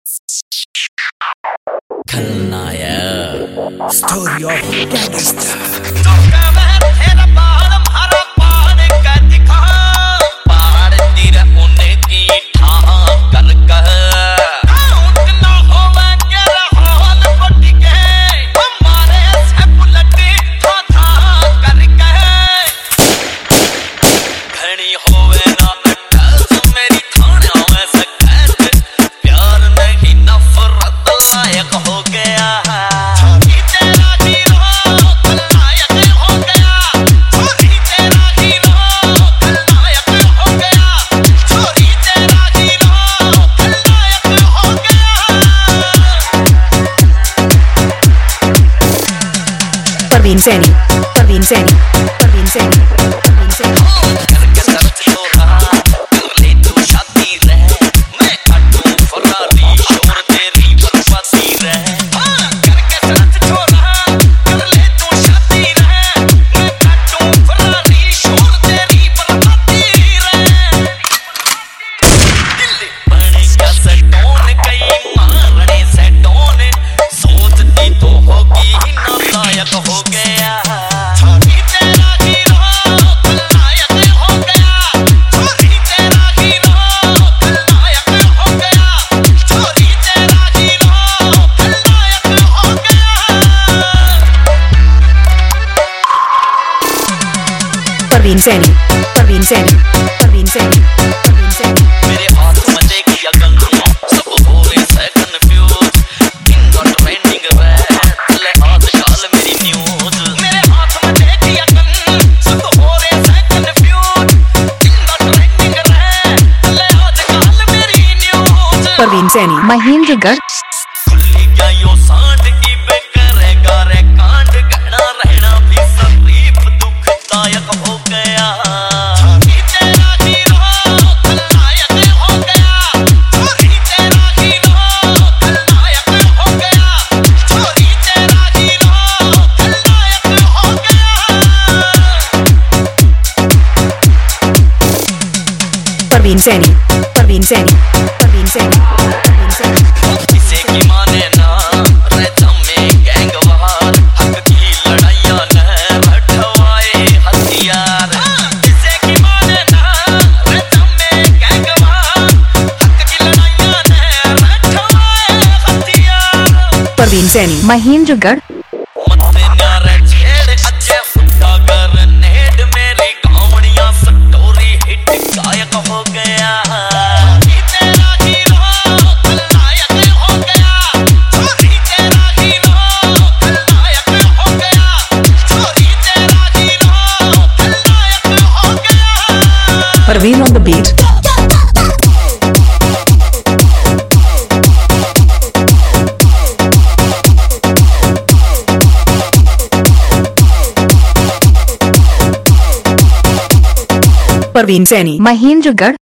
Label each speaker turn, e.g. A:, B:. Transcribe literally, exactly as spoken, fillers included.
A: खलनायक story of gangster.
B: Parveen Saini, Parveen Saini, Parveen Saini, Parveen Saini. Parveen Saini, Parveen Saini, Parveen Saini, Parveen Saini.
C: मेरे हाथ में देखिया गंगा सब हो रहे से confuse in the trending rap ले आजकल मेरी न्यूज। मेरे हाथ में देखिया गंगा सब हो रहे से confuse in the trending rap ले आजकल मेरी न्यूज।
B: परवीन सैनी, महेंद्रगढ़।
C: खुली गया यो सांड की पे करेगा रे कांड गहना रहना भी शरीफ दुखदायक हो गया।
B: परवीन सैनी, परवीन सैनी, परवीन सैनी, परवीन सैनी।
C: किसी की माने ना रहता में गैंग वार हक की लड़ाइयां न बैठवाए हथियार। किसी की माने ना रहता में गैंग वार हक की लड़ाइयां न बैठवाए हथियार।
B: परवीन सैनी, महेंद्रगढ़।
C: मत्ते न्यारे छेड़ अज्जे फुटा गरनेड मेरी गावड़ियां स्टोरी हिट गायक हो गया।
B: Parveen on the beat. Parveen Seni, Mahendragarh.